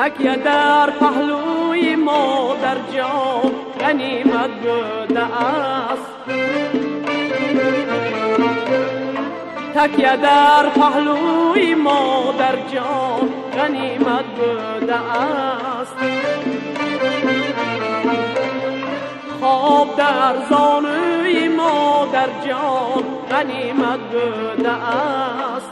تکیه در پهلوی مادر جان غنیمت بوده است. تکیه در پهلوی مادر جان غنیمت بوده است. خواب در زانوی مادر جان غنیمت بوده است.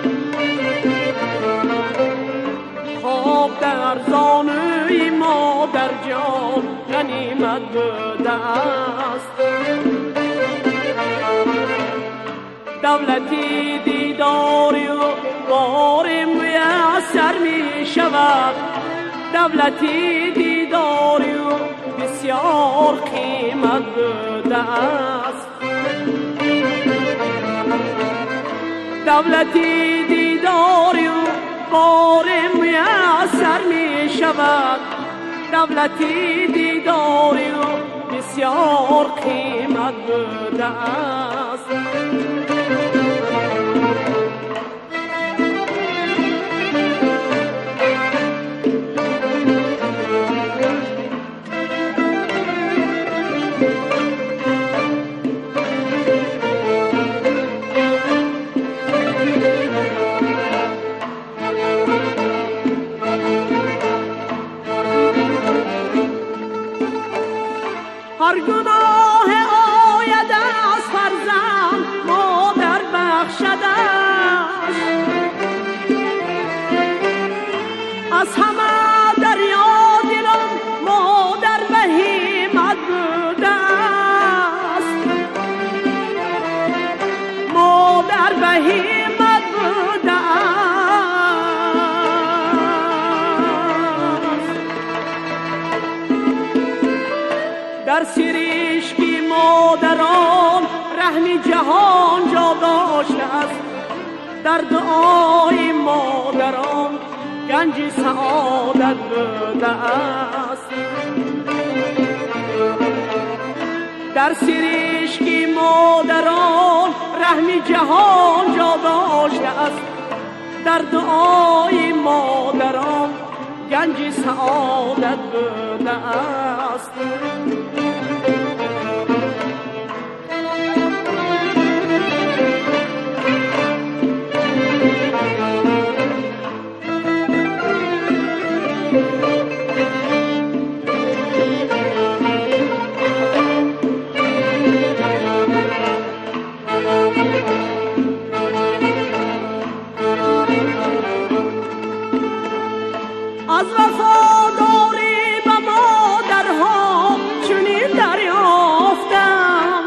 خواب در زانوی مادر جان غنیمت بوده است. دولتی دیداری و باری میسر می شود. دولتی دیداری و بسیار قیمت بوده است. دولتی دیداری و باری میسر می شود. دولتی دیداری و بسیار قیمت بوده است. هر گناه آید از فرزند مادر بخشدش. از همه دریا دلم مادر بهیمت بوده است. مادر بهیمت بوده است. در سریشکی مادران رحم جهان جا داشته است. در دعای مادران گنج سعادت بوده است. در سریشکی مادران رحم جهان جا داشته است. در دعای مادران گنج سعادت بوده است. از وفاداری به مادرها چنین دریافتم.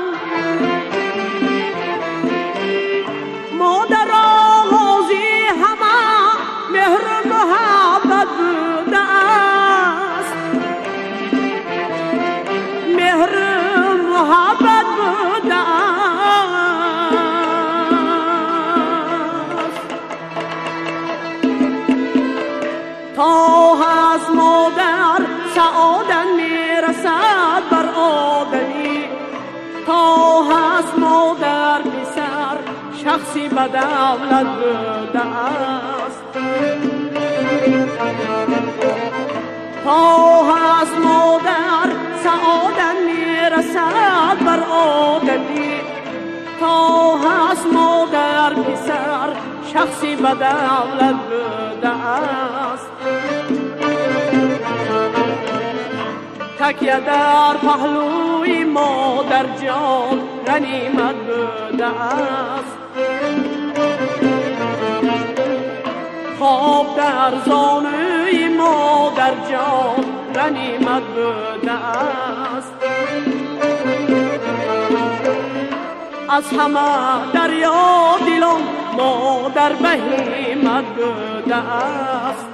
مادر آغازی همه مهر و محبت بوده است. مهر و محبت بوده است. تا از مادر سعادت میرسد بر آدمی. تا از مادر پسر شخصی به دولت بوده است. تا از مادر سعادت میرسد بر آدمی. تا از مادر پسر شخصی به دولت بوده است. تکیه در پهلوی مادر جان غنیمت بوده است. خواب در زانوی مادر جان غنیمت بوده است. از همه دریا دلم مادر بهیمت بوده است.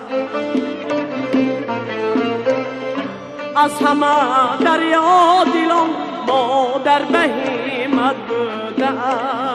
از همه دریا دلم مادر بهیمت بوده است.